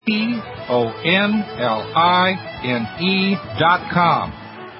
ONLINE.com.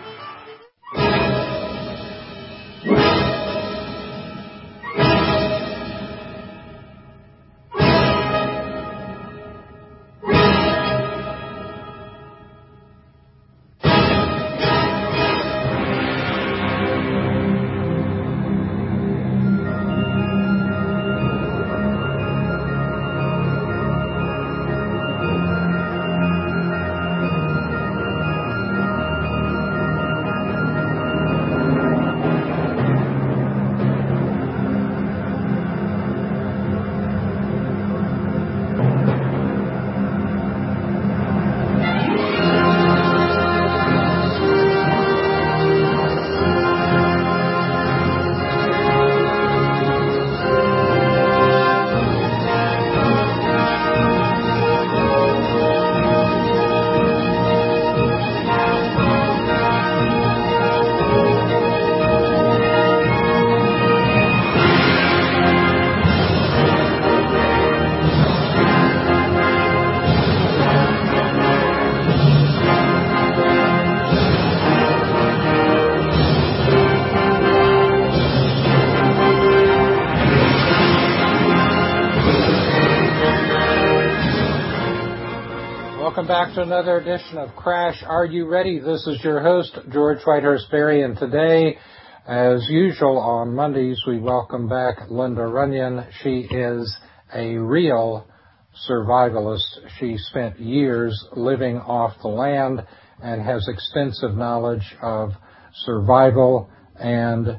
Welcome back to another edition of Crash. Are you ready? This is your host, George Whitehurst Berry, and today, as usual on Mondays, we welcome back Linda Runyon. She is a real survivalist. She spent years living off the land and has extensive knowledge of survival and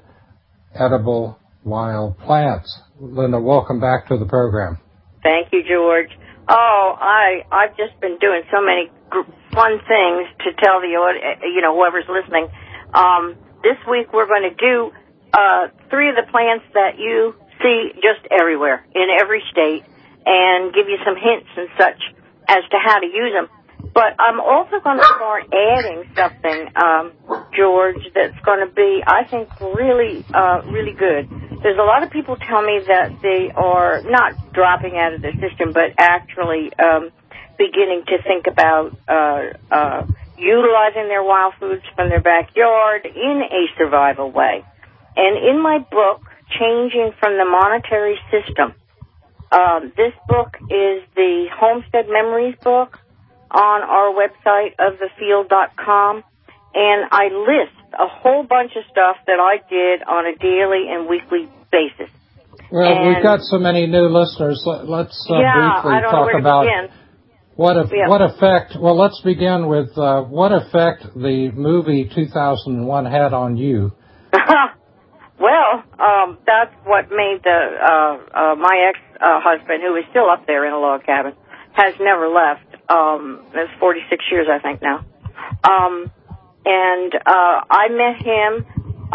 edible wild plants. Linda, welcome back to the program. Thank you, George. Oh, I've just been doing so many fun things to tell whoever's listening. This week we're going to do 3 of the plants that you see just everywhere in every state, and give you some hints and such as to how to use them. But I'm also going to start adding something, George, that's going to be, I think, really good. There's a lot of people tell me that they are not dropping out of the system, but actually beginning to think about utilizing their wild foods from their backyard in a survival way. And in my book, Changing from the Monetary System, this book is the Homestead Memories book on our website, ofthefield.com, and I list a whole bunch of stuff that I did on a daily and weekly basis. Well, we've got so many new listeners. Let's briefly talk about what effect. Well, let's begin with what effect the movie 2001 had on you. Well, that's what made my ex-husband, who is still up there in a log cabin, has never left. That's 46 years, I think, now. And I met him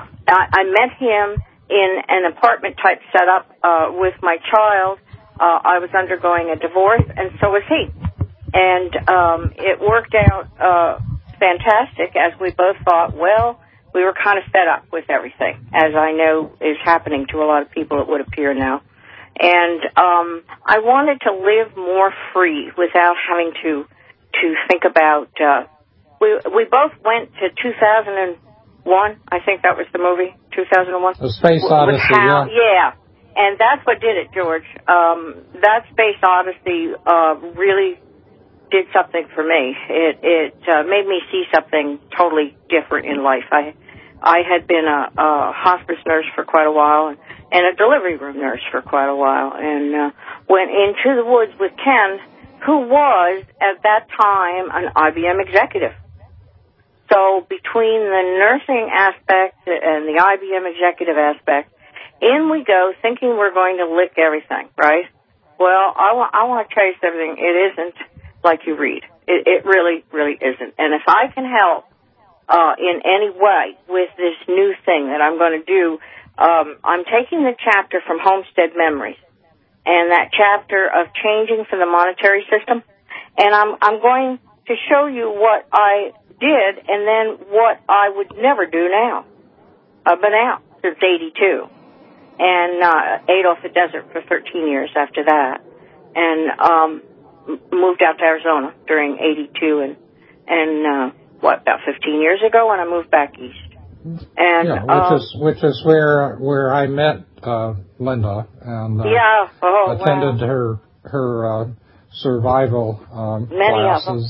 in an apartment-type setup with my child. I was undergoing a divorce, and so was he. And it worked out fantastic, as we both thought. Well, we were kind of fed up with everything, as I know is happening to a lot of people, it would appear now. And I wanted to live more free without having to think about... We both went to 2001. I think that was the movie, 2001. The Space Odyssey, yeah. And that's what did it, George. That Space Odyssey really did something for me. It made me see something totally different in life. I had been a hospice nurse for quite a while and a delivery room nurse for quite a while, and went into the woods with Ken, who was, at that time, an IBM executive. So between the nursing aspect and the IBM executive aspect, in we go thinking we're going to lick everything, right? Well, I want to taste everything. It isn't like you read. It really, really isn't. And if I can help in any way with this new thing that I'm going to do, I'm taking the chapter from Homestead Memories and that chapter of changing from the monetary system, and I'm going to show you what I did and then what I would never do now. I've been out since 82 and ate off the desert for 13 years after that. And moved out to Arizona during '82, and about 15 years ago when I moved back east. And which is where I met Linda and attended her survival classes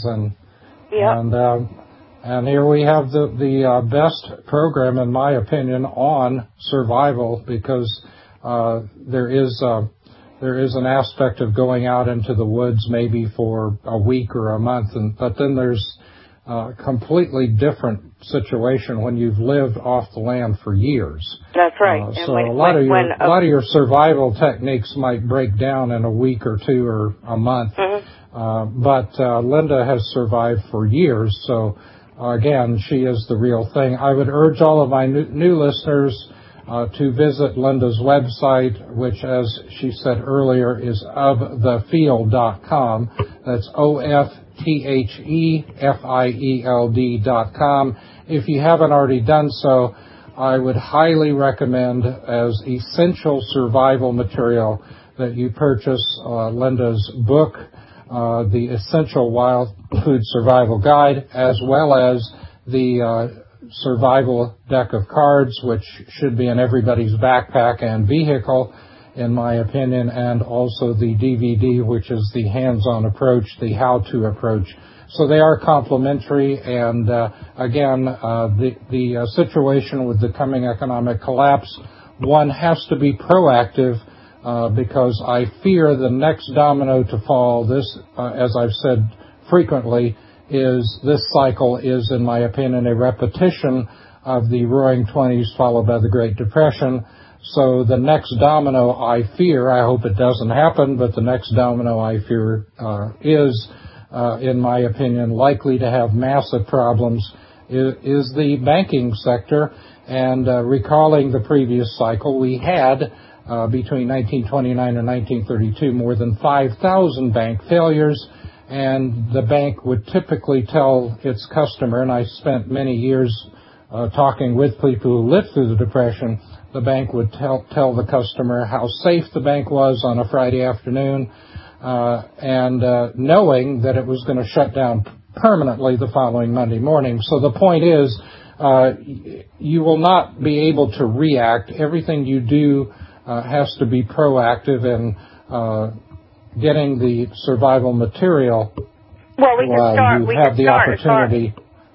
and here we have the best program, in my opinion, on survival, because there is an aspect of going out into the woods maybe for a week or a month, but then there's a completely different situation when you've lived off the land for years. That's right. So a lot of your survival techniques might break down in a week or two or a month, but Linda has survived for years. So again, she is the real thing. I would urge all of my new listeners to visit Linda's website, which, as she said earlier, is ofthefield.com. That's OFTHEFIELD.com. If you haven't already done so, I would highly recommend, as essential survival material, that you purchase Linda's book, The Essential Wild Food Survival Guide, as well as the survival deck of cards, which should be in everybody's backpack and vehicle, in my opinion, and also the DVD, which is the hands-on approach, the how-to approach. So they are complementary, and again, the situation with the coming economic collapse, one has to be proactive, because I fear the next domino to fall, this, as I've said frequently, is this cycle is, in my opinion, a repetition of the Roaring '20s followed by the Great Depression. So the next domino, I fear, I hope it doesn't happen, but the next domino, I fear, is, in my opinion, likely to have massive problems, is the banking sector. And recalling the previous cycle, we had, between 1929 and 1932, more than 5,000 bank failures. And the bank would typically tell its customer, and I spent many years talking with people who lived through the Depression, the bank would tell the customer how safe the bank was on a Friday afternoon, and knowing that it was going to shut down permanently the following Monday morning. So the point is, you will not be able to react. Everything you do has to be proactive, and getting the survival material opportunity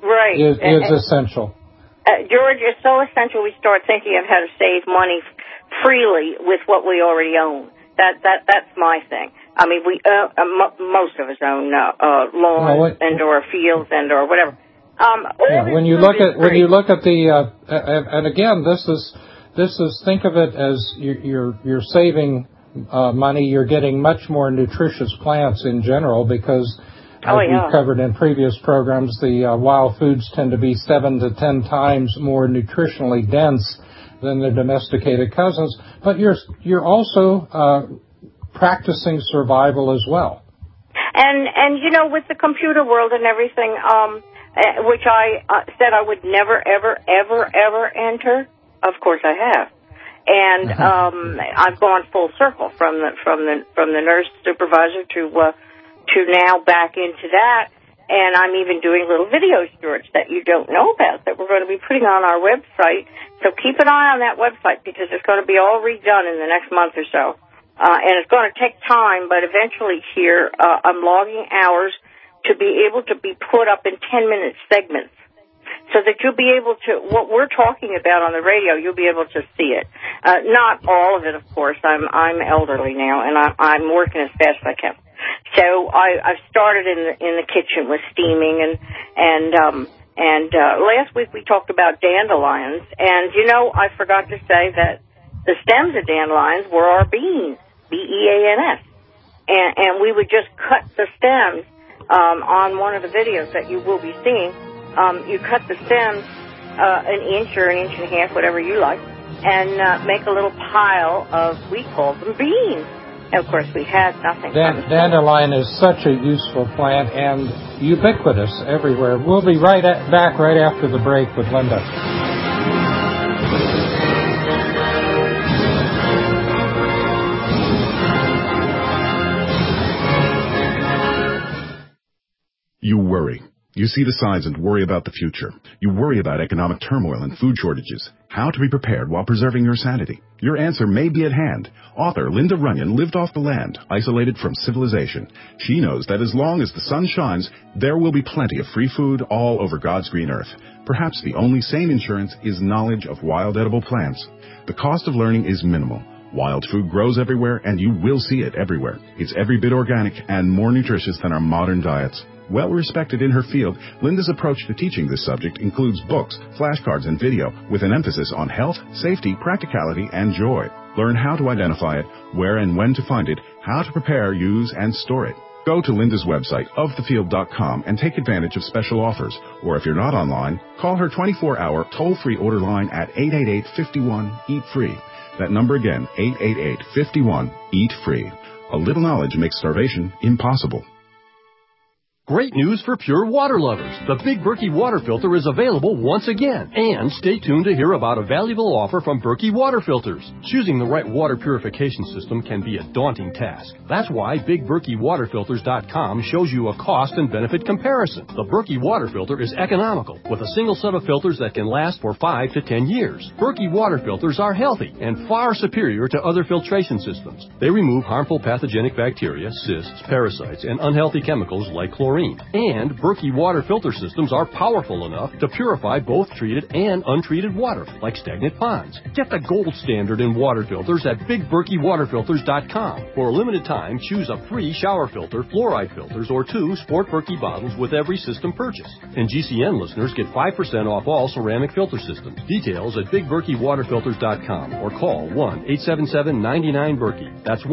is essential. George, it's so essential we start thinking of how to save money freely with what we already own. That's my thing. I mean, we most of us own lawns and/or fields and/or whatever. When you look at the and again, this is think of it as you're saving money. You're getting much more nutritious plants in general, because as we've covered in previous programs, the wild foods tend to be 7 to 10 times more nutritionally dense than their domesticated cousins. But you're also practicing survival as well. And you know, with the computer world and everything, which I said I would never, ever, ever, ever enter, of course I have. And I've gone full circle from the nurse supervisor to now back into that, and I'm even doing little videos, George, that you don't know about, that we're going to be putting on our website. So keep an eye on that website, because it's going to be all redone in the next month or so. And it's going to take time, but eventually here, I'm logging hours to be able to be put up in 10-minute segments, so that you'll be able to, what we're talking about on the radio, you'll be able to see it. Not all of it, of course. I'm elderly now, and I'm working as fast as I can. So I've started in the kitchen with steaming, and last week we talked about dandelions, and you know, I forgot to say that the stems of dandelions were our beans, beans, and we would just cut the stems on one of the videos that you will be seeing. You cut the stems an inch or an inch and a half, whatever you like, and make a little pile of, we call them beans. And of course, we had nothing. Dandelion is such a useful plant and ubiquitous everywhere. We'll be back right after the break with Linda. You worry. You see the signs and worry about the future. You worry about economic turmoil and food shortages. How to be prepared while preserving your sanity. Your answer may be at hand. Author Linda Runyon lived off the land, isolated from civilization. She knows that as long as the sun shines, there will be plenty of free food all over God's green earth. Perhaps the only sane insurance is knowledge of wild edible plants. The cost of learning is minimal. Wild food grows everywhere, and you will see it everywhere. It's every bit organic and more nutritious than our modern diets. Well respected in her field, Linda's approach to teaching this subject includes books, flashcards, and video with an emphasis on health, safety, practicality, and joy. Learn how to identify it, where and when to find it, how to prepare, use, and store it. Go to Linda's website, ofthefield.com, and take advantage of special offers. Or if you're not online, call her 24-hour toll-free order line at 888-51-EAT-FREE. That number again, 888-51-EAT-FREE. A little knowledge makes starvation impossible. Great news for pure water lovers. The Big Berkey water filter is available once again. And stay tuned to hear about a valuable offer from Berkey Water Filters. Choosing the right water purification system can be a daunting task. That's why BigBerkeyWaterFilters.com shows you a cost and benefit comparison. The Berkey water filter is economical, with a single set of filters that can last for 5 to 10 years. Berkey water filters are healthy and far superior to other filtration systems. They remove harmful pathogenic bacteria, cysts, parasites, and unhealthy chemicals like chlorine. And Berkey water filter systems are powerful enough to purify both treated and untreated water, like stagnant ponds. Get the gold standard in water filters at BigBerkeyWaterFilters.com. For a limited time, choose a free shower filter, fluoride filters, or 2 Sport Berkey bottles with every system purchase. And GCN listeners get 5% off all ceramic filter systems. Details at BigBerkeyWaterFilters.com or call 1-877-99-BERKEY. That's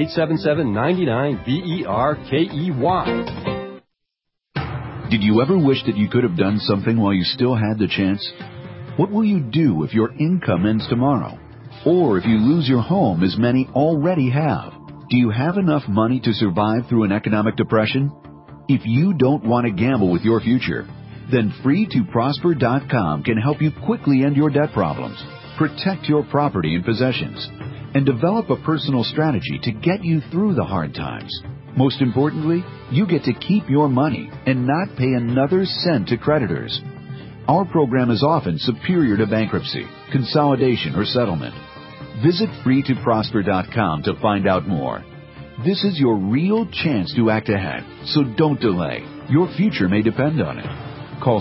1-877-99-BERKEY. Did you ever wish that you could have done something while you still had the chance? What will you do if your income ends tomorrow? Or if you lose your home, as many already have? Do you have enough money to survive through an economic depression? If you don't want to gamble with your future, then FreeToProsper.com can help you quickly end your debt problems, protect your property and possessions, and develop a personal strategy to get you through the hard times. Most importantly, you get to keep your money and not pay another cent to creditors. Our program is often superior to bankruptcy, consolidation, or settlement. Visit FreeToProsper.com to find out more. This is your real chance to act ahead, so don't delay. Your future may depend on it. Call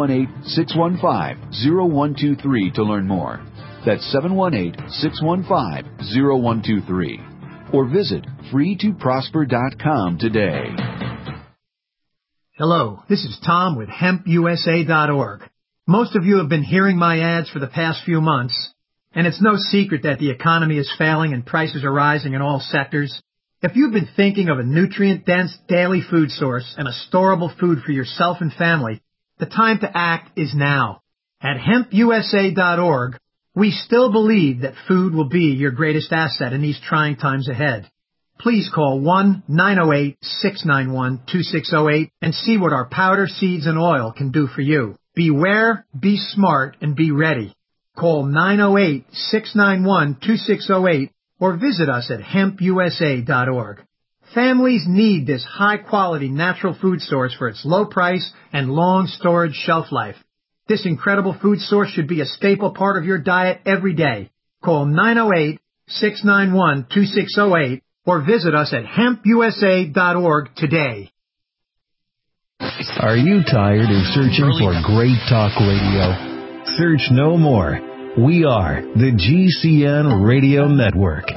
718-615-0123 to learn more. That's 718-615-0123. Or visit FreeToProsper.com today. Hello, this is Tom with HempUSA.org. Most of you have been hearing my ads for the past few months, and it's no secret that the economy is failing and prices are rising in all sectors. If you've been thinking of a nutrient-dense daily food source and a storable food for yourself and family, the time to act is now. At HempUSA.org, we still believe that food will be your greatest asset in these trying times ahead. Please call 1-908-691-2608 and see what our powder, seeds, and oil can do for you. Beware, be smart, and be ready. Call 908-691-2608 or visit us at HempUSA.org. Families need this high-quality natural food source for its low price and long storage shelf life. This incredible food source should be a staple part of your diet every day. Call 908-691-2608 or visit us at HempUSA.org today. Are you tired of searching for great talk radio? Search no more. We are the GCN Radio Network.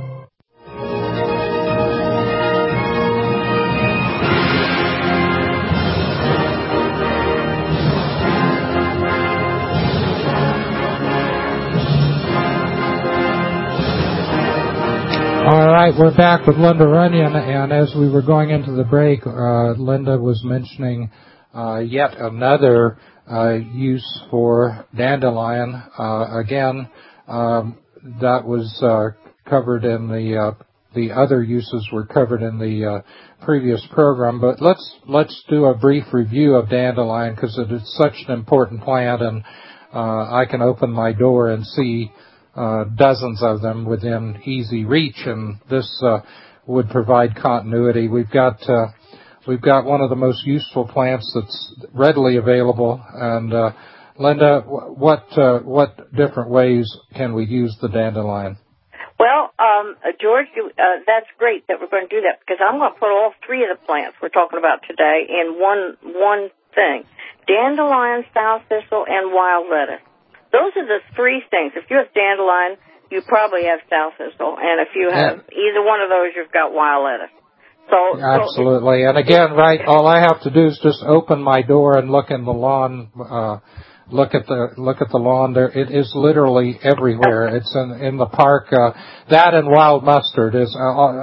All right, we're back with Linda Runyon, and as we were going into the break, Linda was mentioning yet another use for dandelion. Again, that was covered in the other uses were covered in the previous program. But let's do a brief review of dandelion because it is such an important plant, and I can open my door and see dozens of them within easy reach, and this would provide continuity. We've got we've got one of the most useful plants that's readily available. And Linda, what different ways can we use the dandelion? Well, George, that's great that we're going to do that, because I'm going to put all three of the plants we're talking about today in one thing: dandelion, sow thistle, and wild lettuce. Those are the three things. If you have dandelion, you probably have sow thistle, and if you have either one of those, you've got wild lettuce. So absolutely. And again, right, all I have to do is just open my door and look in the lawn. Look at the lawn there. It is literally everywhere. It's in the park. That and wild mustard is.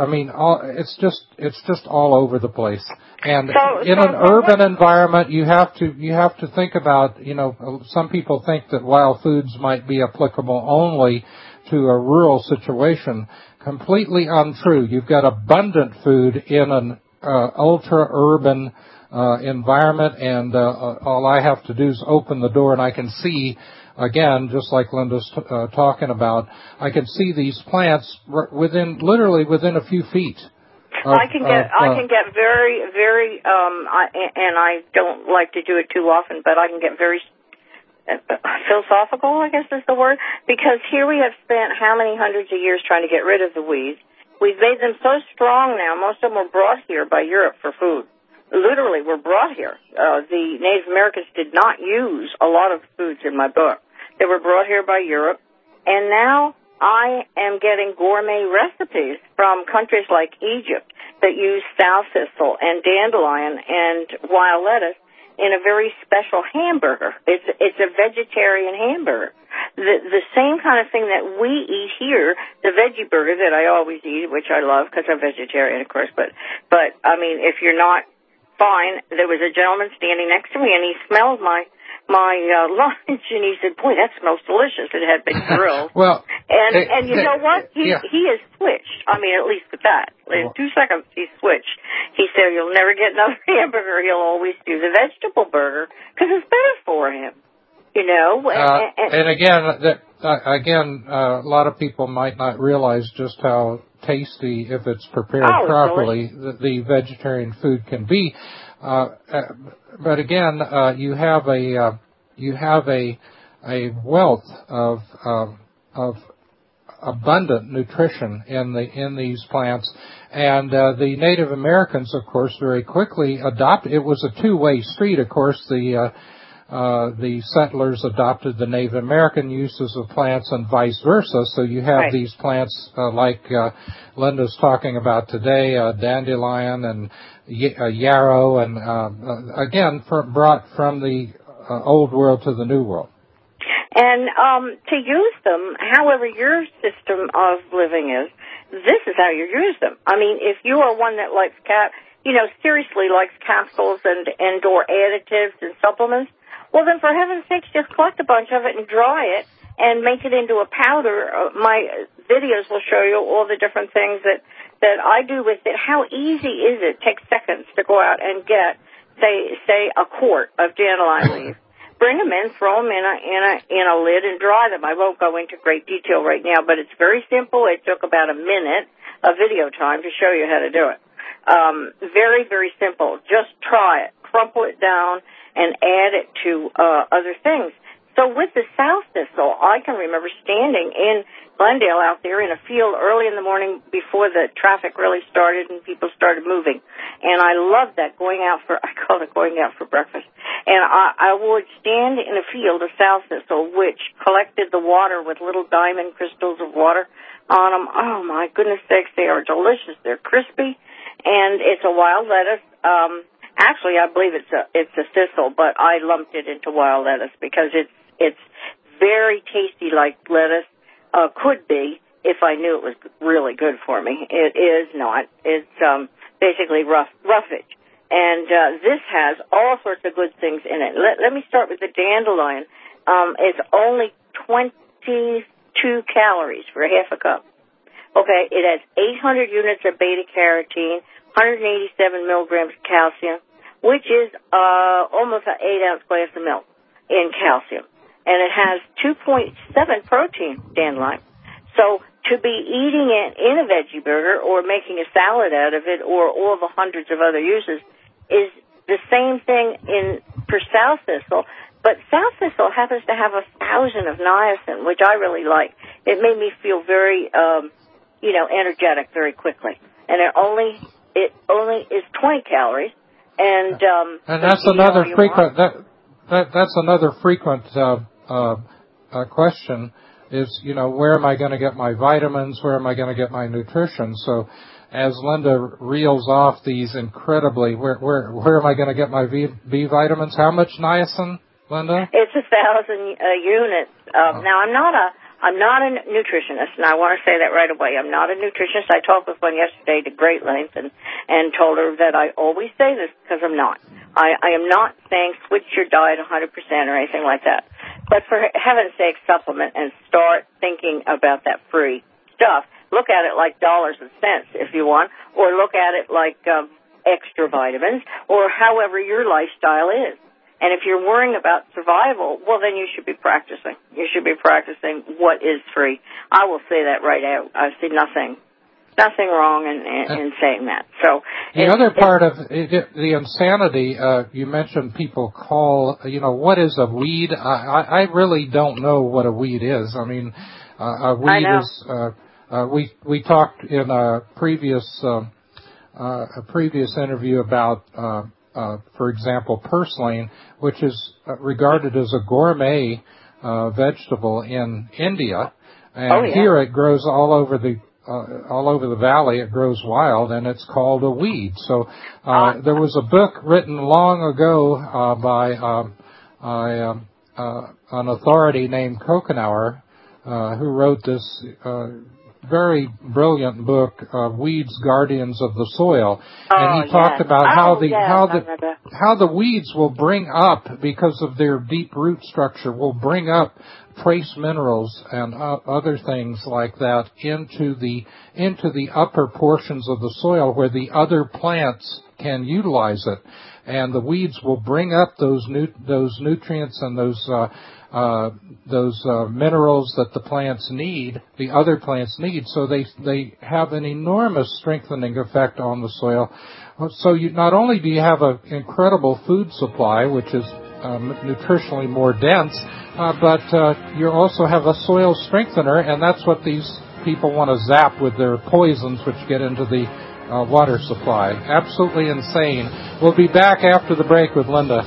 It's just all over the place. And in an urban environment, you have to think about. Some people think that wild foods might be applicable only to a rural situation. Completely untrue. You've got abundant food in an ultra-urban environment, and all I have to do is open the door, and I can see, again, just like Linda's talking about, I can see these plants literally within a few feet. I can get very, very, and I don't like to do it too often, but I can get very philosophical, I guess is the word, because here we have spent how many hundreds of years trying to get rid of the weeds. We've made them so strong now. Most of them were brought here by Europe for food. Literally were brought here. The Native Americans did not use a lot of foods in my book. They were brought here by Europe, and now I am getting gourmet recipes from countries like Egypt that use sow thistle and dandelion and wild lettuce in a very special hamburger. It's a vegetarian hamburger. The same kind of thing that we eat here, the veggie burger that I always eat, which I love because I'm vegetarian, of course, but I mean, if you're not, fine. There was a gentleman standing next to me, and he smelled my lunch, and he said, "Boy, that smells delicious." It had been grilled. And you know what? He has switched. I mean, at least with that. In 2 seconds, he switched. He said, "You'll never get another hamburger. He'll always do the vegetable burger because it's better for him." And again, a lot of people might not realize just how tasty, if it's prepared properly, the vegetarian food can be. But again, you have a wealth of abundant nutrition in these plants, and the Native Americans, of course, very quickly adopted. It was a two-way street, of course. The settlers adopted the Native American uses of plants and vice versa. So you have these plants like Linda's talking about today, dandelion and yarrow, and again, brought from the old world to the new world. And to use them, however your system of living is, this is how you use them. I mean, if you are one that likes seriously likes capsules and or additives and supplements, well, then, for heaven's sakes, just collect a bunch of it and dry it and make it into a powder. My videos will show you all the different things that I do with it. How easy is it? It takes seconds to go out and get, say a quart of dandelion leaves. Bring them in, throw them in a lid, and dry them. I won't go into great detail right now, but it's very simple. It took about a minute of video time to show you how to do it. Very, very simple. Just try it. Crumple it down and add it to other things. So with the sow thistle, I can remember standing in Glendale out there in a field early in the morning before the traffic really started and people started moving. And I loved that, I call it going out for breakfast. And I would stand in a field of sow thistle, which collected the water with little diamond crystals of water on them. Oh, my goodness sakes, they are delicious. They're crispy, and it's a wild lettuce. Actually, I believe it's a thistle, but I lumped it into wild lettuce because it's very tasty, like lettuce could be if I knew it was really good for me. It is not. It's basically roughage, and this has all sorts of good things in it. Let me start with the dandelion. It's only 22 calories for half a cup. Okay, it has 800 units of beta-carotene, 187 milligrams of calcium, which is almost an 8-ounce glass of milk in calcium. And it has 2.7 protein, dandelion. So to be eating it in a veggie burger or making a salad out of it or all the hundreds of other uses is the same thing for sow thistle, but sow thistle happens to have 1,000 of niacin, which I really like. It made me feel very, energetic very quickly. And it only is 20 calories, and that's another frequent that's another frequent question is, where am I going to get my vitamins? Where am I going to get my nutrition? So as Linda reels off these incredibly, where am I going to get my B vitamins? How much niacin, Linda? It's 1,000 units. Now, I'm not a nutritionist, and I want to say that right away. I'm not a nutritionist. I talked with one yesterday to great length and told her that I always say this because I'm not. I am not saying switch your diet 100% or anything like that. But for heaven's sake, supplement and start thinking about that free stuff. Look at it like dollars and cents if you want, or look at it like extra vitamins, or however your lifestyle is. And if you're worrying about survival, well, then you should be practicing. You should be practicing what is free. I will say that right out. I see nothing wrong in saying that. So the other part of the insanity, you mentioned people call, what is a weed? I really don't know what a weed is. I mean, a weed is, we talked in a previous interview about, for example, purslane, which is regarded as a gourmet vegetable in India, and here it grows all over the valley. It grows wild, and it's called a weed. So there was a book written long ago by an authority named Kochenauer, who wrote this very brilliant book, Weeds, Guardians of the Soil. And he talked about how the weeds will bring up, because of their deep root structure, will bring up trace minerals and other things like that into the upper portions of the soil where the other plants can utilize it. And the weeds will bring up those nutrients and those minerals that the plants need, the other plants need, so they have an enormous strengthening effect on the soil. So not only do you have an incredible food supply, which is nutritionally more dense, but you also have a soil strengthener, and that's what these people want to zap with their poisons, which get into the water supply. Absolutely insane. We'll be back after the break with Linda.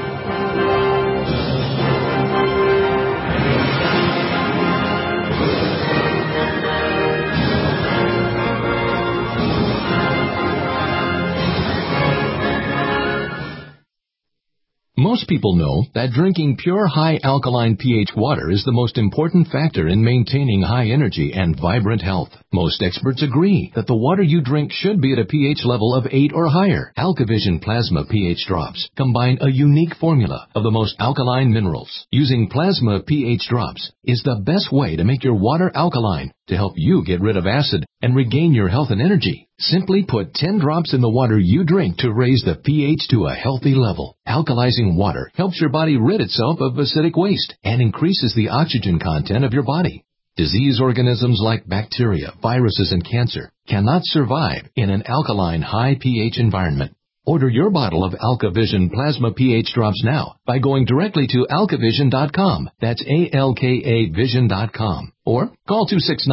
Most people know that drinking pure high alkaline pH water is the most important factor in maintaining high energy and vibrant health. Most experts agree that the water you drink should be at a pH level of 8 or higher. AlkaVision Plasma pH drops combine a unique formula of the most alkaline minerals. Using plasma pH drops is the best way to make your water alkaline to help you get rid of acid and regain your health and energy. Simply put 10 drops in the water you drink to raise the pH to a healthy level. Alkalizing water helps your body rid itself of acidic waste and increases the oxygen content of your body. Disease organisms like bacteria, viruses, and cancer cannot survive in an alkaline high pH environment. Order your bottle of AlkaVision Plasma pH drops now by going directly to alkavision.com. That's ALKAvision.com. Or call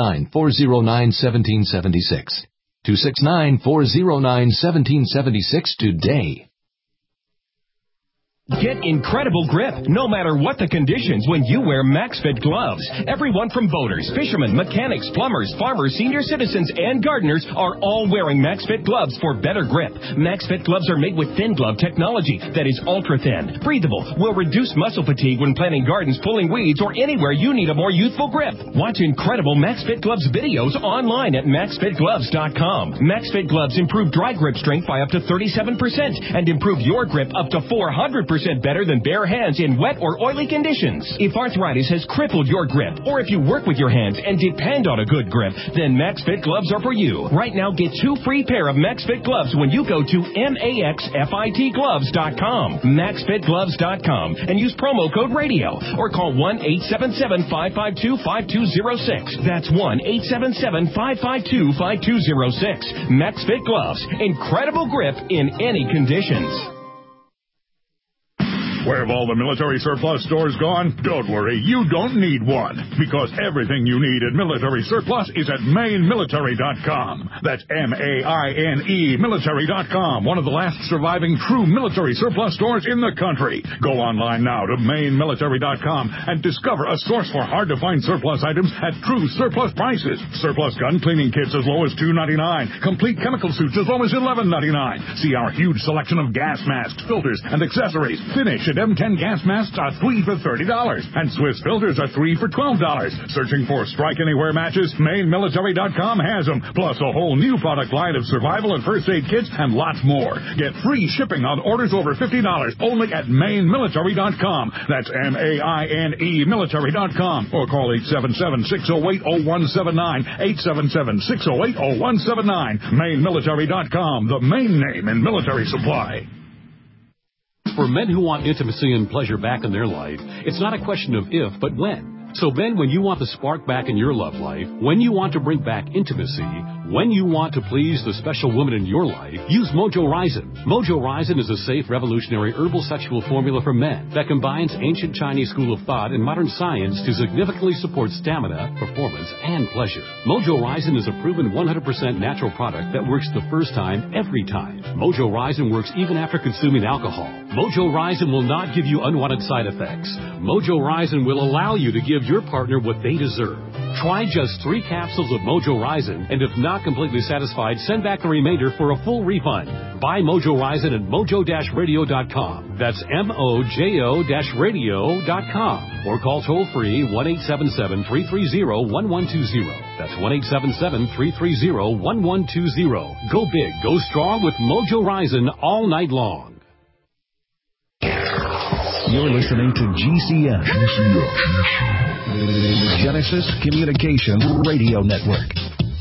269-409-1776. 269-409-1776 today. Get incredible grip, no matter what the conditions, when you wear MaxFit gloves. Everyone from boaters, fishermen, mechanics, plumbers, farmers, senior citizens, and gardeners are all wearing MaxFit gloves for better grip. MaxFit gloves are made with thin glove technology that is ultra-thin, breathable, will reduce muscle fatigue when planting gardens, pulling weeds, or anywhere you need a more youthful grip. Watch incredible MaxFit gloves videos online at MaxFitGloves.com. MaxFit gloves improve dry grip strength by up to 37% and improve your grip up to 400% 50% better than bare hands in wet or oily conditions. If arthritis has crippled your grip, or if you work with your hands and depend on a good grip, then MaxFit gloves are for you. Right now, get 2 free pair of MaxFit gloves when you go to maxfitgloves.com. maxfitgloves.com and use promo code radio or call 1-877-552-5206. That's 1-877-552-5206. MaxFit gloves. Incredible grip in any conditions. Where have all the military surplus stores gone? Don't worry, you don't need one, because everything you need at Military Surplus is at MaineMilitary.com. That's M-A-I-N-E Military.com, one of the last surviving true military surplus stores in the country. Go online now to MaineMilitary.com and discover a source for hard-to-find surplus items at true surplus prices. Surplus gun cleaning kits as low as $2.99. Complete chemical suits as low as $11.99. See our huge selection of gas masks, filters, and accessories. Finish at M10 gas masks are 3 for $30, and Swiss filters are 3 for $12. Searching for Strike Anywhere matches? MaineMilitary.com has them, plus a whole new product line of survival and first aid kits and lots more. Get free shipping on orders over $50 only at MaineMilitary.com. That's M-A-I-N-E Military.com, or call 877-608-0179, 877-608-0179. MaineMilitary.com, the main name in military supply. For men who want intimacy and pleasure back in their life, it's not a question of if, but when. So men, when you want the spark back in your love life, when you want to bring back intimacy, when you want to please the special woman in your life, use Mojo Ryzen. Mojo Ryzen is a safe, revolutionary herbal sexual formula for men that combines ancient Chinese school of thought and modern science to significantly support stamina, performance, and pleasure. Mojo Ryzen is a proven 100% natural product that works the first time, every time. Mojo Ryzen works even after consuming alcohol. Mojo Ryzen will not give you unwanted side effects. Mojo Ryzen will allow you to give your partner what they deserve. Try just 3 capsules of Mojo Ryzen, and if not completely satisfied, send back the remainder for a full refund. Buy Mojo Ryzen at mojo-radio.com. That's mojo-radio.com. Or call toll-free 1-877-330-1120. That's 1-877-330-1120. Go big, go strong with Mojo Ryzen all night long. You're listening to GCN. The Genesis Communications Radio Network.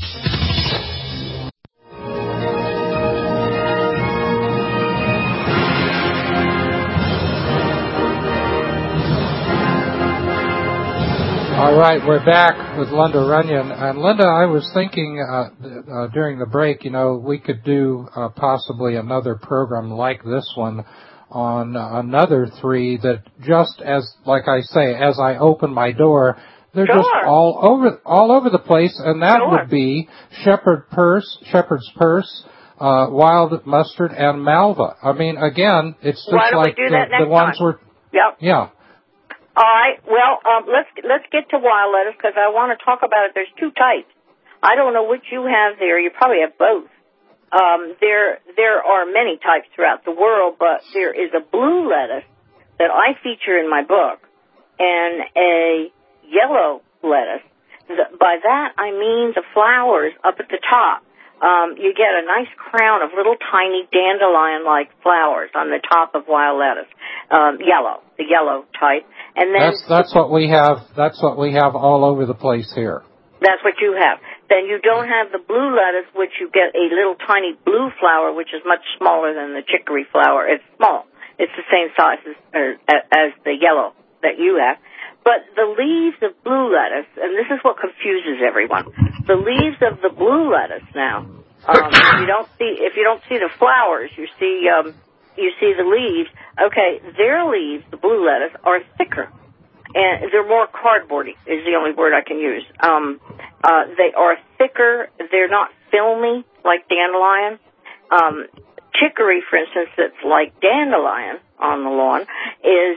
All right, we're back with Linda Runyon. And Linda, I was thinking during the break, we could do possibly another program like this one on another 3 that just as, like I say, as I open my door, they're just all over the place, and that would be Shepherd's Purse, Wild Mustard, and Malva. I mean, again, it's just like the ones we're... Yep. Yeah. All right. Well, let's get to wild lettuce because I want to talk about it. There's 2 types. I don't know which you have there. You probably have both. There are many types throughout the world, but there is a blue lettuce that I feature in my book and a yellow lettuce. By that, I mean the flowers up at the top. You get a nice crown of little tiny dandelion-like flowers on the top of wild lettuce. The yellow type. And then that's what we have. That's what we have all over the place here. That's what you have. Then you don't have the blue lettuce, which you get a little tiny blue flower, which is much smaller than the chicory flower. It's small. It's the same size as the yellow that you have. But the leaves of blue lettuce, and this is what confuses everyone, the leaves of the blue lettuce now, if you don't see the flowers, you see the leaves. Okay, their leaves, the blue lettuce, are thicker. And they're more cardboardy is the only word I can use. They are thicker. They're not filmy like dandelion. Chicory, for instance, that's like dandelion on the lawn, is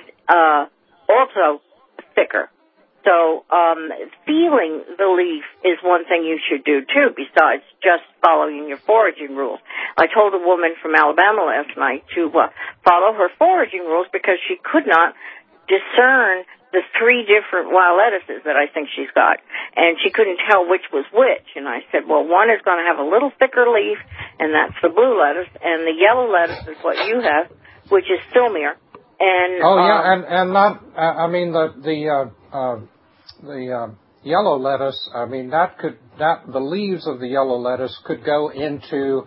also thicker. So feeling the leaf is one thing you should do, too, besides just following your foraging rules. I told a woman from Alabama last night to follow her foraging rules because she could not discern the 3 different wild lettuces that I think she's got. And she couldn't tell which was which. And I said, well, one is going to have a little thicker leaf, and that's the blue lettuce. And the yellow lettuce is what you have, which is filmier. And and not. I mean the yellow lettuce. I mean the leaves of the yellow lettuce could go into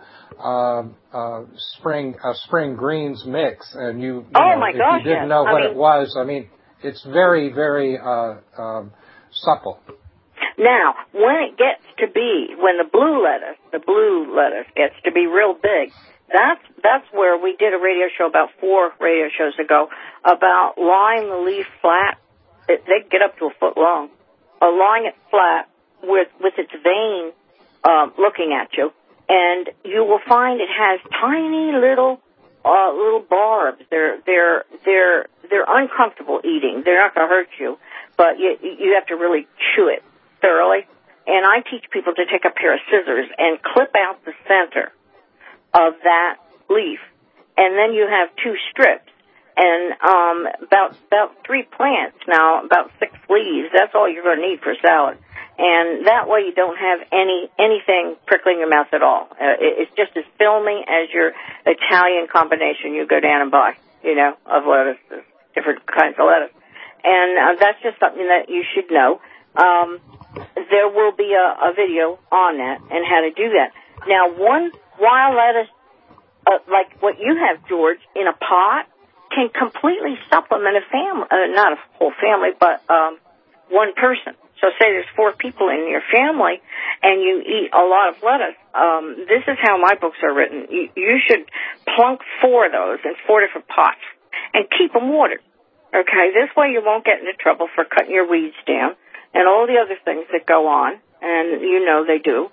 spring greens mix, and you didn't know what it was. I mean, it's very, very supple. Now, when the blue lettuce gets to be real big, that's where we did a radio show about 4 radio shows ago about lying the leaf flat. They get up to a foot long. Lying it flat with its vein looking at you, and you will find it has tiny little barbs. They're uncomfortable eating. They're not going to hurt you, but you have to really chew it thoroughly. And I teach people to take a pair of scissors and clip out the center of that leaf, and then you have 2 strips. And about 3 plants now, about 6 leaves. That's all you're going to need for a salad. And that way you don't have anything prickling your mouth at all. It's just as filmy as your Italian combination you go down and buy, of lettuce, different kinds of lettuce. And that's just something that you should know. There will be a video on that and how to do that. Now, one wild lettuce, like what you have, George, in a pot, can completely supplement a family, not a whole family, but one person. So say there's 4 people in your family and you eat a lot of lettuce. This is how my books are written. You should plunk 4 of those in 4 different pots and keep them watered. Okay, this way you won't get into trouble for cutting your weeds down and all the other things that go on, and they do.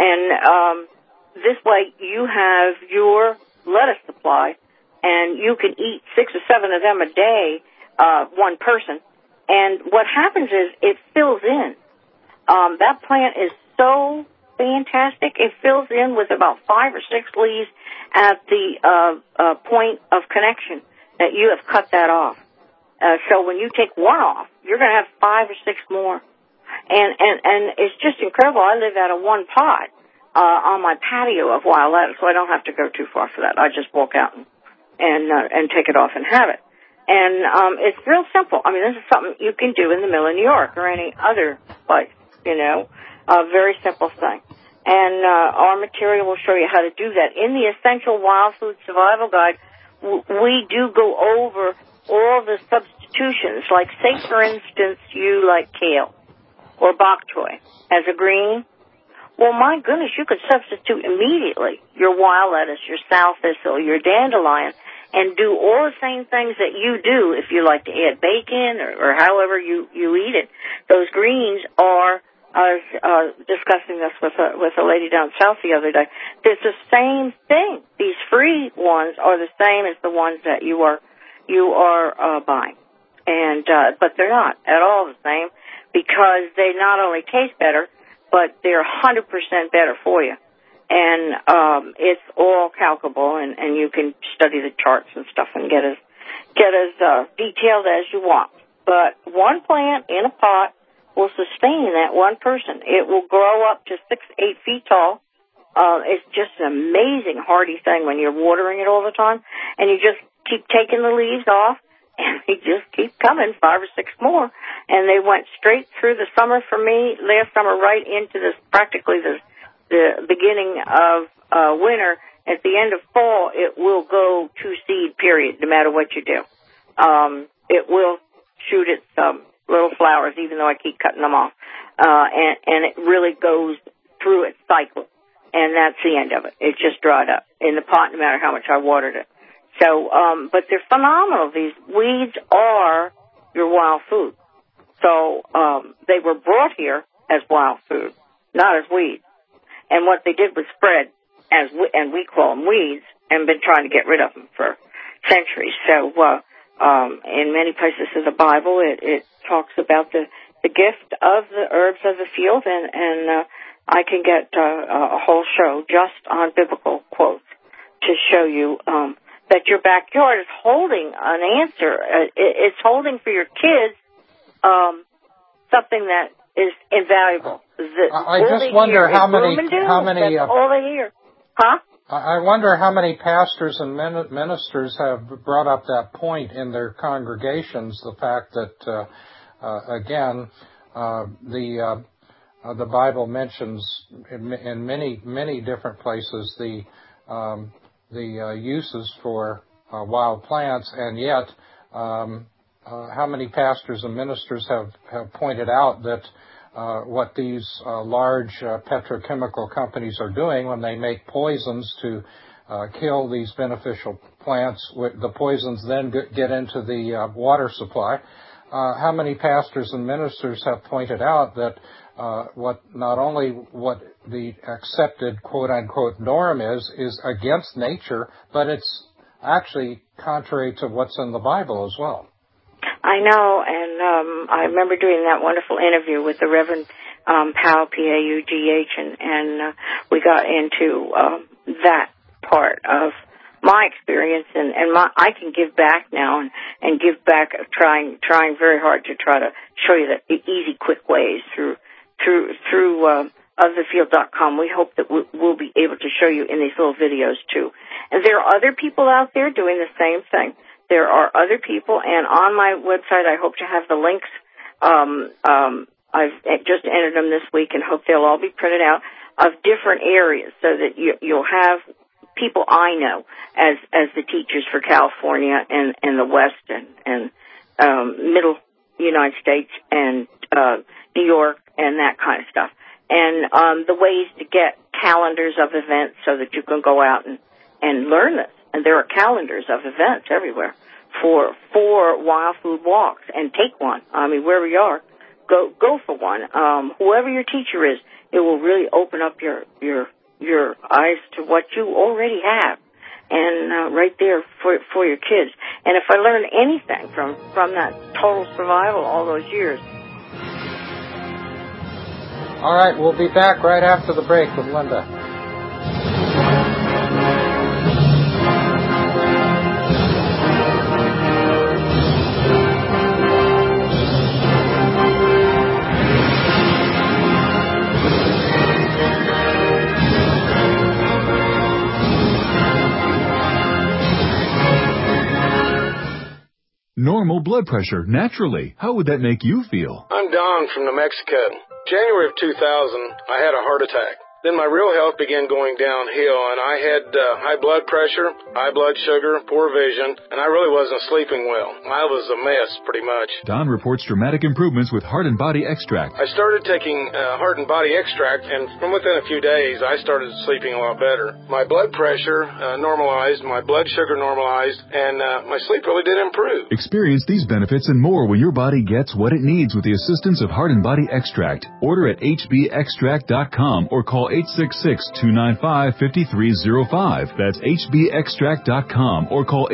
And this way you have your lettuce supply, and you can eat 6 or 7 of them a day, one person. And what happens is it fills in. That plant is so fantastic. It fills in with about 5 or 6 leaves at the point of connection that you have cut that off. So when you take one off, you're going to have 5 or 6 more. And it's just incredible. I live out of one pot on my patio of wild lettuce, so I don't have to go too far for that. I just walk out and take it off and have it. And it's real simple. I mean, this is something you can do in the middle of New York or any other place, a very simple thing. And our material will show you how to do that. In the Essential Wild Food Survival Guide, we do go over all the substitutions. Like, say, for instance, you like kale or bok choy as a green. Well, my goodness, you could substitute immediately your wild lettuce, your sow thistle, your dandelion, and do all the same things that you do if you like to add bacon or however you eat it. Those greens are, I was discussing this with a lady down south the other day. It's the same thing. These free ones are the same as the ones that you are buying, and but they're not at all the same because they not only taste better, but they're 100% better for you. And it's all calculable, and you can study the charts and stuff and get as detailed as you want. But one plant in a pot will sustain that one person. It will grow up to 6, 8 feet tall. It's just an amazing hardy thing when you're watering it all the time, and you just keep taking the leaves off, and they just keep coming, 5 or 6 more. And they went straight through the summer for me, last summer, right into practically the beginning of winter. At the end of fall, it will go to seed, period, no matter what you do. It will shoot its little flowers, even though I keep cutting them off. And it really goes through its cycle. And that's the end of it. It just dried up in the pot, no matter how much I watered it. So, but they're phenomenal. These weeds are your wild food. So, they were brought here as wild food, not as weeds. And what they did was spread, and we call them weeds, and been trying to get rid of them for centuries. So, in many places in the Bible, it talks about the gift of the herbs of the field, and I can get a whole show just on biblical quotes to show you that your backyard is holding an answer. It's holding for your kids something that is invaluable. I just wonder how many. That's all they hear. Huh? I wonder how many pastors and ministers have brought up that point in their congregations, the fact that, again, the Bible mentions in many different places the uses for wild plants, and yet how many pastors and ministers have pointed out that what these large petrochemical companies are doing when they make poisons to kill these beneficial plants, the poisons then get into the water supply. How many pastors and ministers have pointed out that not only what the accepted quote-unquote norm is against nature, but it's actually contrary to what's in the Bible as well. I know, and I remember doing that wonderful interview with the Reverend Powell, P-A-U-G-H, and we got into that part of my experience, and I can give back now and give back, trying very hard to try to show you the easy, quick ways through ofthefield.com. We hope that we'll be able to show you in these little videos too. And there are other people out there doing the same thing. There are other people, and on my website I hope to have the links. I've just entered them this week and hope they'll all be printed out of different areas so that you'll have people I know as the teachers for California and the West and Middle United States and New York and that kind of stuff. And the ways to get calendars of events so that you can go out and learn this. And there are calendars of events everywhere for wild food walks, and take one. I mean, wherever you are, go for one. Whoever your teacher is, it will really open up your eyes to what you already have, and right there for your kids. And if I learned anything from that total survival all those years. All right, we'll be back right after the break with Linda. Normal blood pressure, naturally. How would that make you feel? I'm Don from New Mexico. January of 2000, I had a heart attack. Then my real health began going downhill, and I had high blood pressure, high blood sugar, poor vision, and I really wasn't sleeping well. I was a mess, pretty much. Don reports dramatic improvements with Heart and Body Extract. I started taking Heart and Body Extract, and from within a few days, I started sleeping a lot better. My blood pressure normalized, my blood sugar normalized, and my sleep really did improve. Experience these benefits and more when your body gets what it needs with the assistance of Heart and Body Extract. Order at hbextract.com or call 866-295-5305. That's hbextract.com or call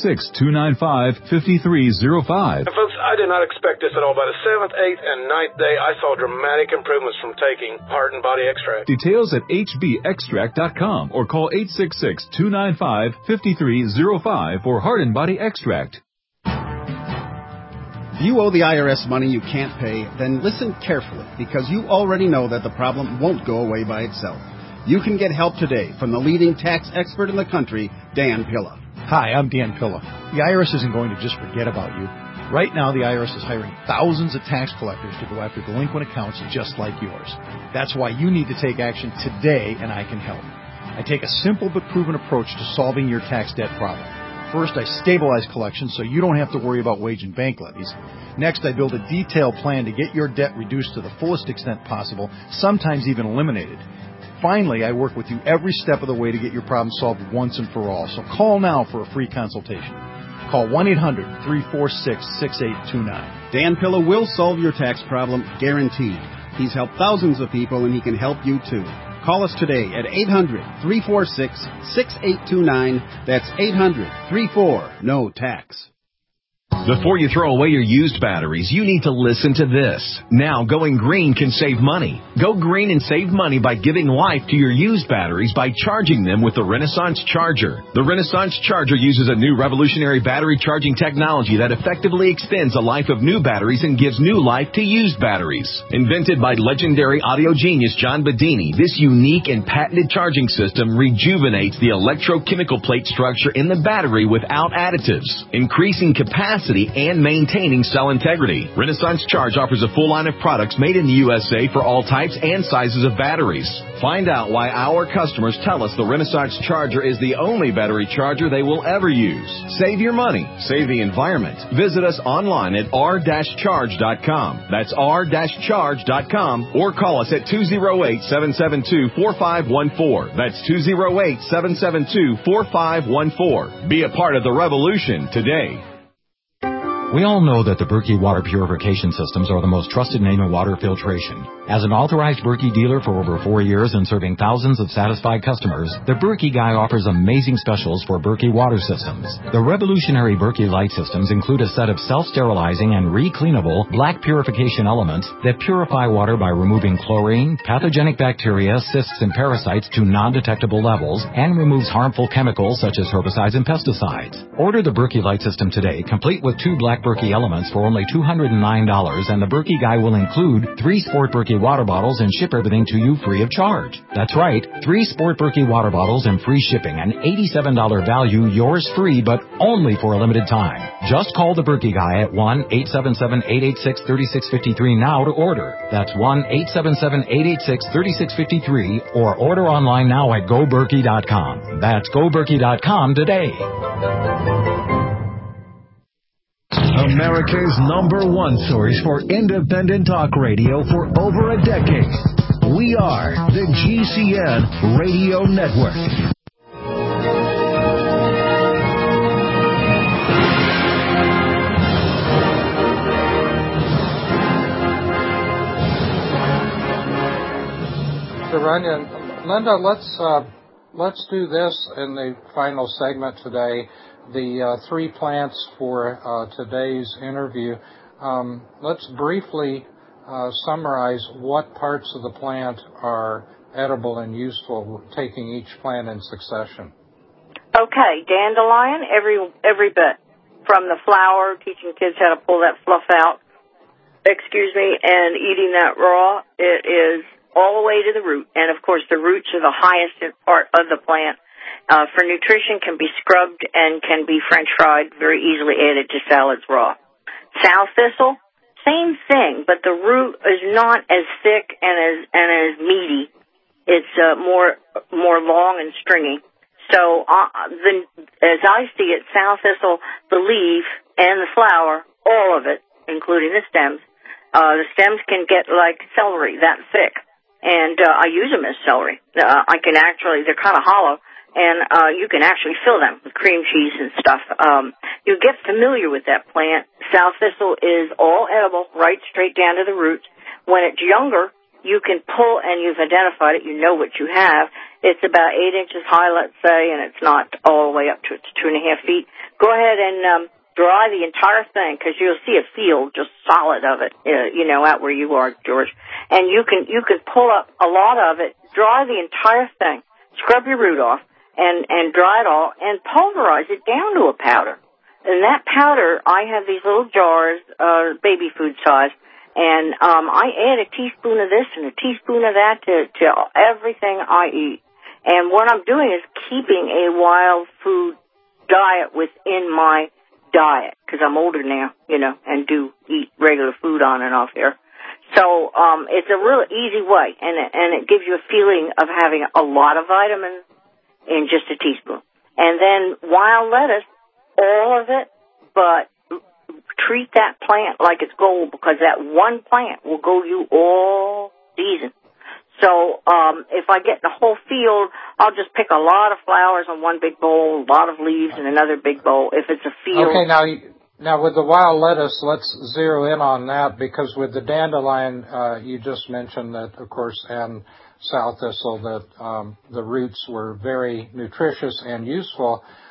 866-295-5305. Folks, I did not expect this at all. By the 7th, 8th, and 9th day, I saw dramatic improvements from taking Heart and Body Extract. Details at hbextract.com or call 866-295-5305 for Heart and Body Extract. If you owe the IRS money you can't pay, then listen carefully, because you already know that the problem won't go away by itself. You can get help today from the leading tax expert in the country, Dan Pilla. Hi, I'm Dan Pilla. The IRS isn't going to just forget about you. Right now, the IRS is hiring thousands of tax collectors to go after delinquent accounts just like yours. That's why you need to take action today, and I can help. I take a simple but proven approach to solving your tax debt problem. First, I stabilize collections so you don't have to worry about wage and bank levies. Next, I build a detailed plan to get your debt reduced to the fullest extent possible, sometimes even eliminated. Finally, I work with you every step of the way to get your problem solved once and for all. So call now for a free consultation. Call 1-800-346-6829. Dan Pilla will solve your tax problem, guaranteed. He's helped thousands of people, and he can help you too. Call us today at 800-346-6829. That's 800-34-NO-TAX. Before you throw away your used batteries, you need to listen to this. Now, going green can save money. Go green and save money by giving life to your used batteries by charging them with the Renaissance Charger. The Renaissance Charger uses a new revolutionary battery charging technology that effectively extends the life of new batteries and gives new life to used batteries. Invented by legendary audio genius John Bedini, this unique and patented charging system rejuvenates the electrochemical plate structure in the battery without additives, increasing capacity and maintaining cell integrity. Renaissance Charge offers a full line of products made in the USA for all types and sizes of batteries. Find out why our customers tell us the Renaissance Charger is the only battery charger they will ever use. Save your money. Save the environment. Visit us online at r-charge.com. That's r-charge.com, or call us at 208-772-4514. That's 208-772-4514. Be a part of the revolution today. We all know that the Berkey water purification systems are the most trusted name in water filtration. As an authorized Berkey dealer for over 4 years and serving thousands of satisfied customers, the Berkey Guy offers amazing specials for Berkey water systems. The revolutionary Berkey Light systems include a set of self-sterilizing and re-cleanable black purification elements that purify water by removing chlorine, pathogenic bacteria, cysts, and parasites to non-detectable levels, and removes harmful chemicals such as herbicides and pesticides. Order the Berkey Light system today, complete with 2 black Berkey elements for only $209, and the Berkey Guy will include 3 Sport Berkey water bottles and ship everything to you free of charge. That's right, 3 Sport Berkey water bottles and free shipping, an $87 value, yours free, but only for a limited time. Just call the Berkey Guy at 1-877-886-3653 now to order. That's 1-877-886-3653, or order online now at GoBerkey.com. That's GoBerkey.com today. America's #1 source for independent talk radio for over a decade. We are the GCN Radio Network. Mr. Runyon, Linda, let's do this in the final segment today. The 3 plants for today's interview. Let's briefly summarize what parts of the plant are edible and useful, taking each plant in succession. Okay, dandelion, every bit. From the flower, teaching kids how to pull that fluff out, and eating that raw, it is all the way to the root. And, of course, the roots are the highest part of the plant. For nutrition, can be scrubbed and can be French fried, very easily added to salads raw. Sow thistle, same thing, but the root is not as thick and as meaty. It's more long and stringy. So as I see it, sow thistle, the leaf and the flower, all of it, including the stems. The stems can get like celery, that thick, and I use them as celery. They're kind of hollow. And you can actually fill them with cream cheese and stuff. You get familiar with that plant. Sow thistle is all edible, right straight down to the roots. When it's younger, you can pull, and you've identified it, you know what you have. It's about 8 inches high, let's say, and it's not all the way up to its 2.5 feet. Go ahead and dry the entire thing, because you'll see a field just solid of it, out where you are, George. And you can pull up a lot of it, dry the entire thing, scrub your root off, and dry it all, and pulverize it down to a powder. And that powder, I have these little jars, baby food size, and I add a teaspoon of this and a teaspoon of that to everything I eat. And what I'm doing is keeping a wild food diet within my diet, because I'm older now, and do eat regular food on and off here. So it's a real easy way, and it gives you a feeling of having a lot of vitamins in just a teaspoon. And then wild lettuce, all of it, but treat that plant like it's gold, because that one plant will go you all season. So if I get the whole field, I'll just pick a lot of flowers in one big bowl, a lot of leaves in another big bowl. If it's a field... Okay, now with the wild lettuce, let's zero in on that, because with the dandelion, you just mentioned that, of course, and sow thistle, that the roots were very nutritious and useful.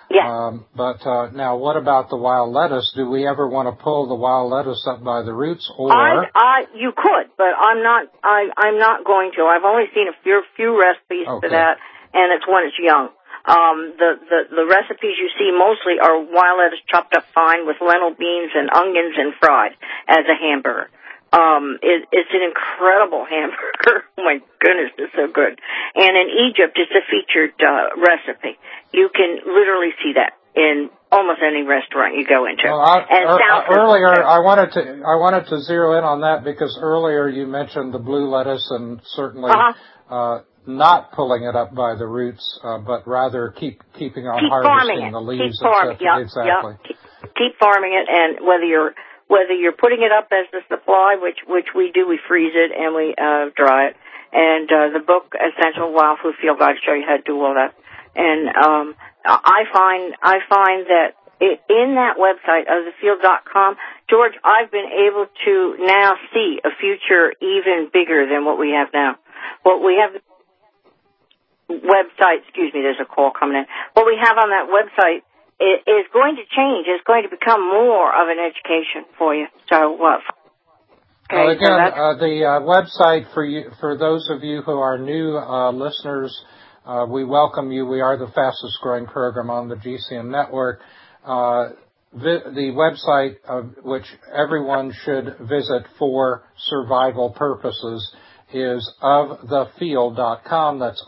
Yeah. But now, what about the wild lettuce? Do we ever want to pull the wild lettuce up by the roots, or you could, but I'm not going to. I've only seen a few recipes for that, and it's when it's young. The recipes you see mostly are wild lettuce chopped up fine with lentil beans and onions and fried as a hamburger. It's an incredible hamburger. Oh my goodness, it's so good. And in Egypt, it's a featured recipe. You can literally see that in almost any restaurant you go into. Well, earlier, I wanted to zero in on that because earlier you mentioned the blue lettuce and certainly not pulling it up by the roots, but rather keeping on harvesting the leaves. Exactly. Keep farming it, and whether you're putting it up as the supply, which we do, we freeze it and we dry it. And the book Essential Wild Food Field Guide to show you how to do all that. And I find that in that website of thefield.com, George, I've been able to now see a future even bigger than what we have now. What we have website, excuse me, there's a call coming in. What we have on that website is going to change. It's going to become more of an education for you. So what? Well, again, the website for those of you who are new listeners, we welcome you. We are the fastest growing program on the GCN network. The website, which everyone should visit for survival purposes, is ofthefield.com. That's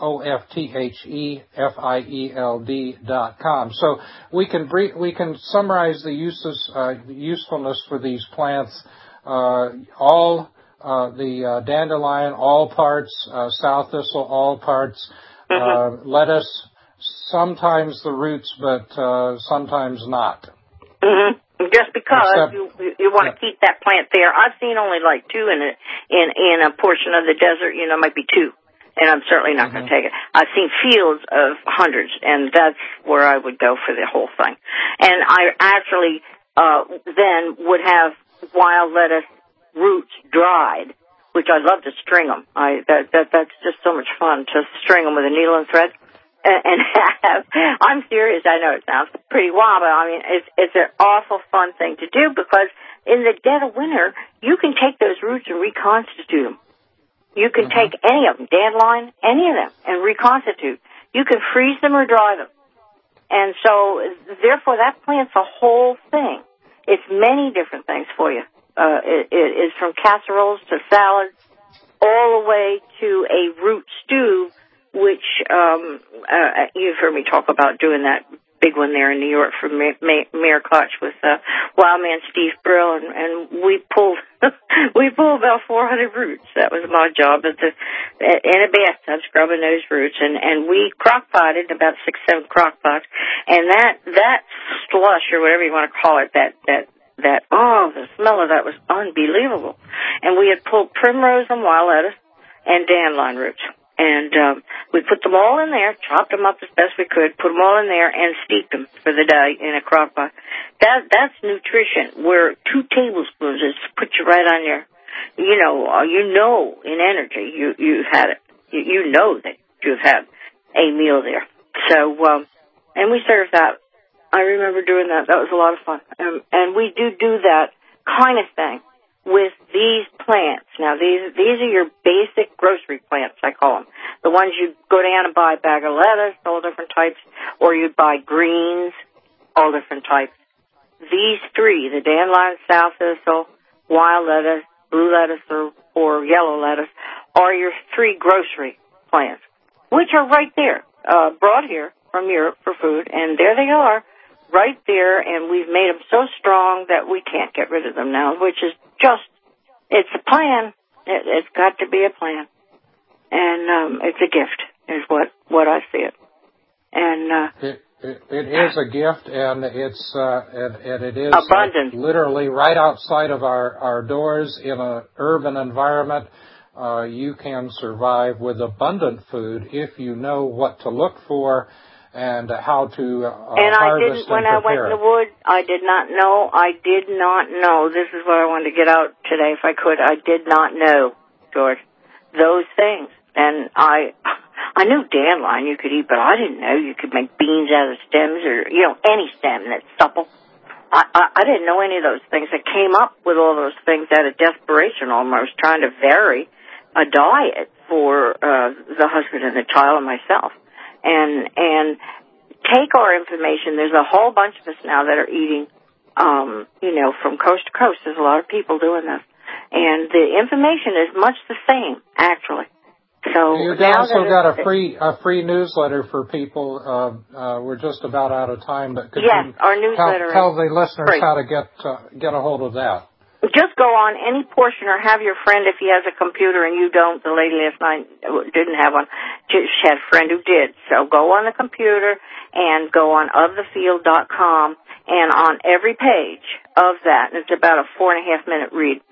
OFTHEFIELD.com. So we can summarize the usefulness for these plants. All the dandelion, all parts, sow thistle, all parts, lettuce, sometimes the roots, but sometimes not. Mm-hmm. Just because you want to keep that plant there. I've seen only like two in a portion of the desert. Might be two, and I'm certainly not going to take it. I've seen fields of hundreds, and that's where I would go for the whole thing. And I actually then would have wild lettuce roots dried, which I love to string them. That's just so much fun to string them with a needle and thread. And I'm serious. I know it sounds pretty wild, but I mean, it's an awful fun thing to do because in the dead of winter, you can take those roots and reconstitute them. You can take any of them, dandelion, any of them, and reconstitute. You can freeze them or dry them. And so, therefore, that plant's a whole thing. It's many different things for you. It is from casseroles to salads, all the way to a root stew, which you've heard me talk about doing that big one there in New York for Mayor Koch with Wildman Steve Brill, and we pulled about 400 roots. That was my job in a bathtub scrubbing those roots, and we crock-potted about 6-7 crock-pots, and that slush or whatever you want to call it, the smell of that was unbelievable. And we had pulled primrose and wild lettuce and dandelion roots. And we put them all in there, chopped them up as best we could, put them all in there, and steeped them for the day in a crock pot. That's nutrition, where 2 tablespoons is put you right on your, in energy, you've had it. You know that you've had a meal there. So, and we served that. I remember doing that. That was a lot of fun. And we do that kind of thing with these plants. Now, these are your basic grocery plants, I call them. The ones you go down and buy a bag of lettuce, all different types, or you buy greens, all different types. These 3, the dandelion, sow thistle, wild lettuce, blue lettuce, or yellow lettuce, are your 3 grocery plants, which are right there, brought here from Europe for food, and there they are, right there, and we've made them so strong that we can't get rid of them now, which is it's a plan. It's got to be a plan. And it's a gift, is what I see it. And it is a gift, and it's and it is abundant. Literally right outside of our doors in an urban environment. You can survive with abundant food if you know what to look for and how to harvest when I went in the woods, I did not know. This is what I wanted to get out today, if I could. I did not know, George, those things. And I I knew dandelion you could eat, but I didn't know you could make beans out of stems or, any stem that's supple. I didn't know any of those things. I came up with all those things out of desperation almost, trying to vary a diet for the husband and the child and myself. And take our information. There's a whole bunch of us now that are eating, from coast to coast. There's a lot of people doing this. And the information is much the same, actually. So you've also got a free newsletter for people. We're just about out of time, but could you our newsletter tell the listeners free. how to get a hold of that? Just go on any portion, or have your friend, if he has a computer and you don't. The lady last night didn't have one. She had a friend who did. So go on the computer and go on ofthefield.com, and on every page of that, and it's about a 4.5-minute read,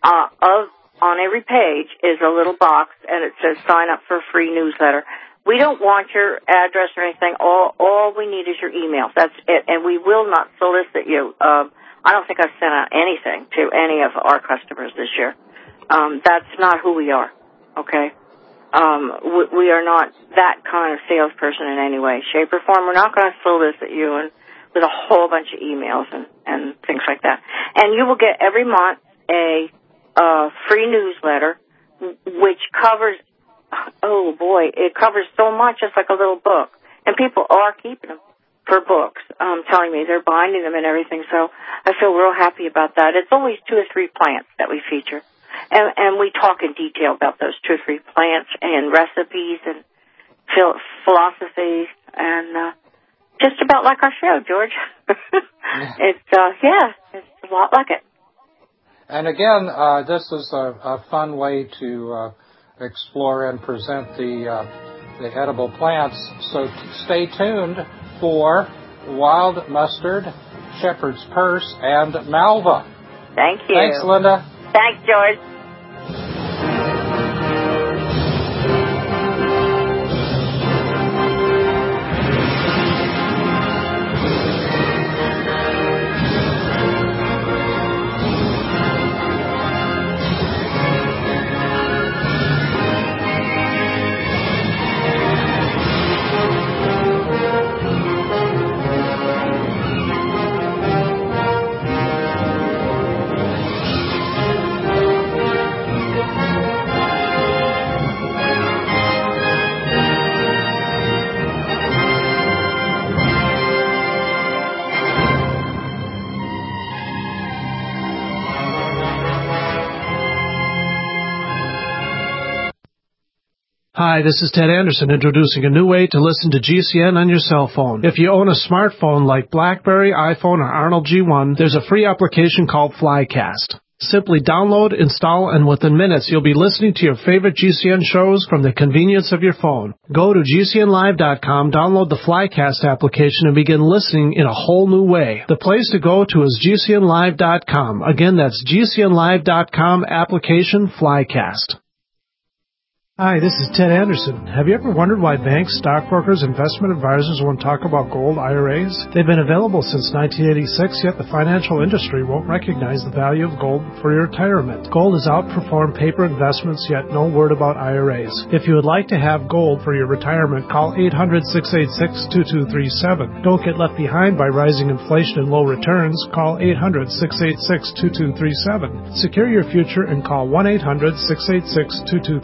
on every page is a little box, and it says sign up for a free newsletter. We don't want your address or anything. All we need is your email. That's it, and we will not solicit you. I don't think I've sent out anything to any of our customers this year. That's not who we are, okay? We are not that kind of salesperson in any way, shape, or form. We're not going to solicit you with a whole bunch of emails and things like that. And you will get every month a free newsletter, which covers, it covers so much. It's like a little book. And people are keeping them for books, telling me they're binding them and everything. So I feel real happy about that. It's always 2 or 3 plants that we feature. And we talk in detail about those 2 or 3 plants and recipes and philosophies and just about like our show, George. It's a lot like it. And again, this is a fun way to explore and present the edible plants. So stay tuned for wild mustard, shepherd's purse, and malva. Thank you. Thanks, Linda. Thanks, George. Hi, this is Ted Anderson introducing a new way to listen to GCN on your cell phone. If you own a smartphone like BlackBerry, iPhone, or Arnold G1, there's a free application called Flycast. Simply download, install, and within minutes you'll be listening to your favorite GCN shows from the convenience of your phone. Go to GCNlive.com, download the Flycast application, and begin listening in a whole new way. The place to go to is GCNlive.com. Again, that's GCNlive.com, application Flycast. Hi, this is Ted Anderson. Have you ever wondered why banks, stockbrokers, investment advisors won't talk about gold IRAs? They've been available since 1986, yet the financial industry won't recognize the value of gold for your retirement. Gold has outperformed paper investments, yet no word about IRAs. If you would like to have gold for your retirement, call 800-686-2237. Don't get left behind by rising inflation and low returns. Call 800-686-2237. Secure your future and call 1-800-686-2237.